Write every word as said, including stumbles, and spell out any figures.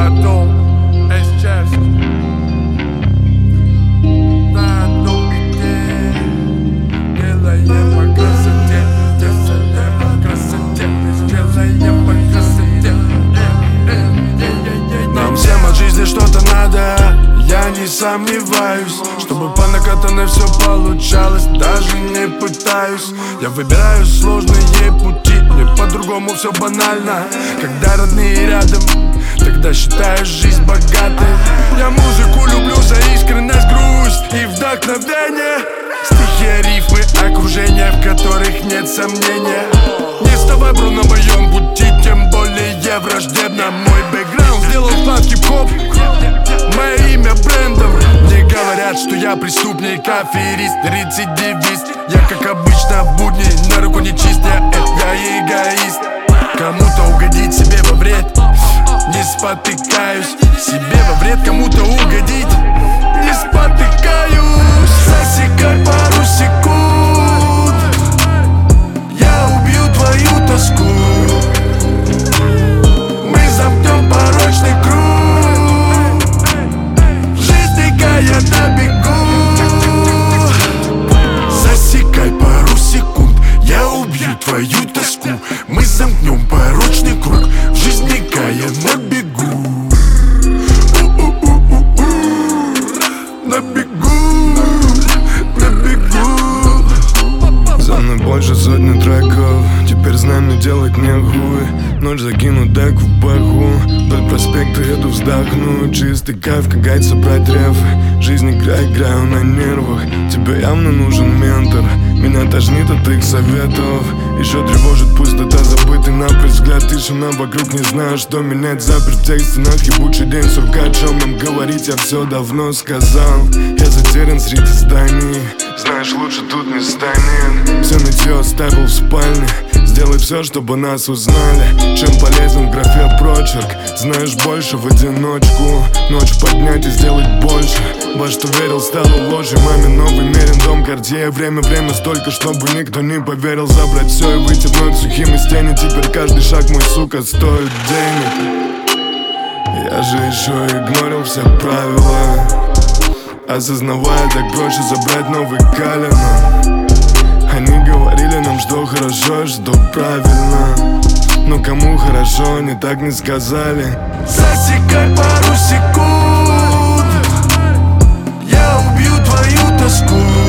Ладом, эс-час. На одном бите делаем по красоте, делаем по красоте, делаем по красоте. Нам всем от жизни что-то надо, я не сомневаюсь. Чтобы по накатанной все получалось, даже не пытаюсь. Я выбираю сложные пути, мне по-другому все банально. Когда родные рядом, тогда считаю жизнь богатой. Я музыку люблю за искренность, грусть и вдохновение. Стихи, рифмы, окружение, в которых нет сомнения. Не вставай, бро, на моем пути, тем более враждебно. Мой бэкграунд сделал вклад хип-хоп, мое имя брендом. Мне говорят, что я преступник, аферист, рецидивист. Я, как обычно, в будни, на руку не чист, я, я эгоист. Кому-то угодить, себе во вред, не спотыкаюсь. Себе во вред, кому-то угодить, не спотыкаюсь. Засекай пару секунд, я убью твою тоску. Мы замкнем порочный круг, жизнь я на бегу. Засекай пару секунд, я убью твою тоску. Мы замкнем порочный круг, жизнь я на бегу. На бегу, на бегу. За мной больше сотни треков, теперь знамя делать нехуй. Ночь закину дек в бэху, вдоль проспекта еду вздохну. Чистый кайф, как гайд собрать реф. Жизнь игра, играю на нервах. Тебе явно нужен ментор, меня тошнит от их советов. Еще тревожит пустота, забытый напрочь взгляд. Тишина вокруг, не знаю, что менять. Заперт в тех стенах, ебучий день сурка. О чем им говорить, я все давно сказал. Я затерян среди зданий, знаешь, лучше тут не станет. Все нытье оставил в спальне, сделай все, чтобы нас узнали. Чем полезен в графе прочерк, знаешь больше в одиночку. Ночь поднять и сделать больше. Во что верил, стало ложью. Маме новый мерен дом, Картье. Время, время столько, чтобы никто не поверил. Забрать все и выйти вновь сухим из тени. Теперь каждый шаг мой, сука, стоит денег. Я же еще игнорил все правила, осознавая, так проще забрать новый калина. Они говорили нам, что хорошо, что правильно, но кому хорошо, они так не сказали. Засекай пару секунд, я убью твою тоску.